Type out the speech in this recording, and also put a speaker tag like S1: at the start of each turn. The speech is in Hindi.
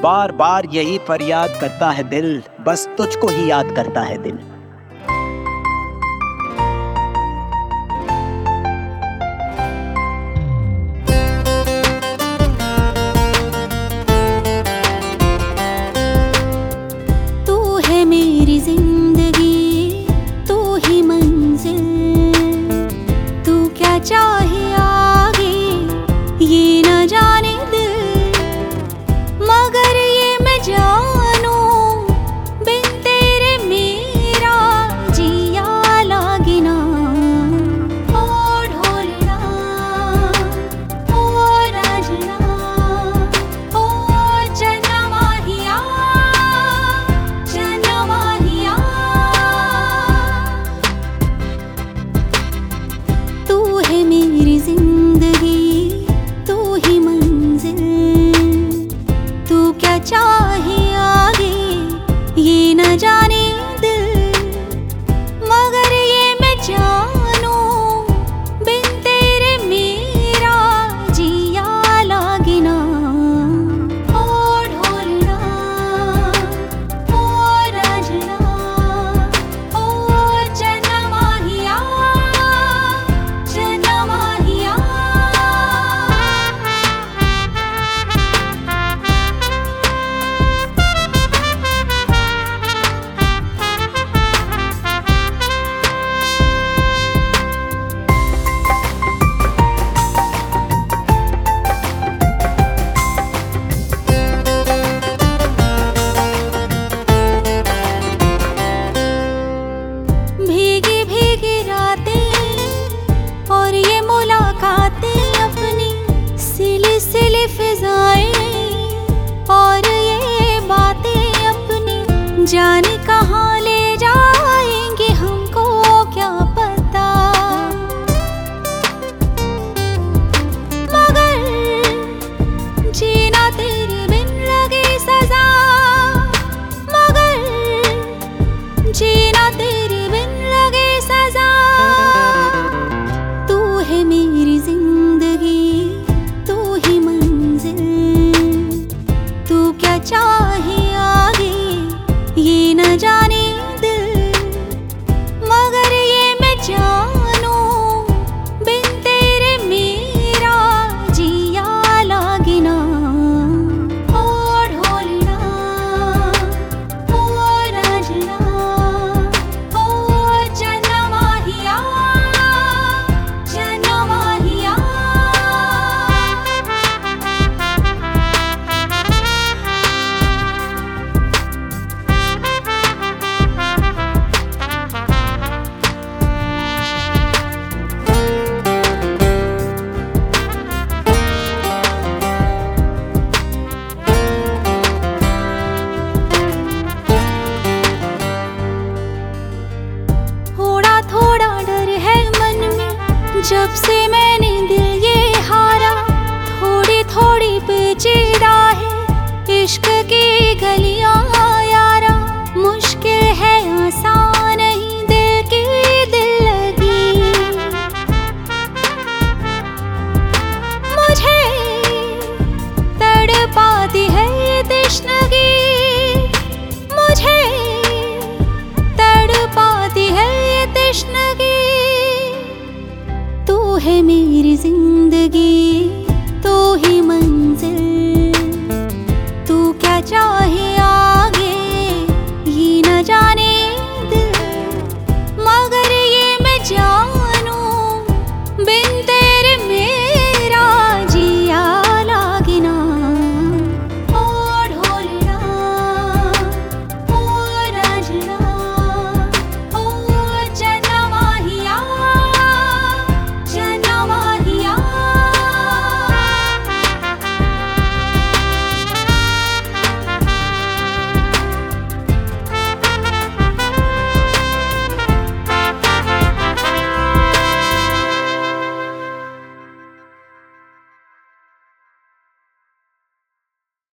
S1: बार बार यही फरियाद करता है दिल, बस तुझको ही याद करता है दिल।
S2: तू है मेरी जिंदगी, तू ही मंजिल, तू क्या चाहे आगे ये न जाने दिल, मगर ये मैं जानूं बिन तेरे मेरा जिया लागे ना। ओ ढोलना, ओ राजना, ओ जनमाहिया, जनमाहिया। तू है मेरी जिंदगी, तू ही मंजिल, तू क्या चाहे आगे ये न जाने दिल, मगर ये मैं जानूं बिन तेरे मेरा जिया लागे ना। ओ ढोलना, ओ राजना, ओ जनमाहिया, जनमाहिया। भीगी भीगी रातें और ये मुलाकातें, अपनी सिली सिली फिजाएं और ये बातें अपनी, जाने कहाँ ले जाएंगे हमको क्या पता, मगर जीना तेरे बिन लगे सजा, मगर जीना तेरे बिन लगे सजा। तू है मेरी जिंदगी, तू ही मंजिल, तू क्या चाहे आगे ये न जाने दिल, मगर ये मैं जानूं बिन तेरे मेरा जिया लागे ना। ओ ढोलना, ओ राजना, ओ जनमाहिया, जनमाहिया। थोड़ा थोड़ा डर है मन में जब से मैंने दिल ये हारा, थोड़ी थोड़ी पेचीदा है इश्क की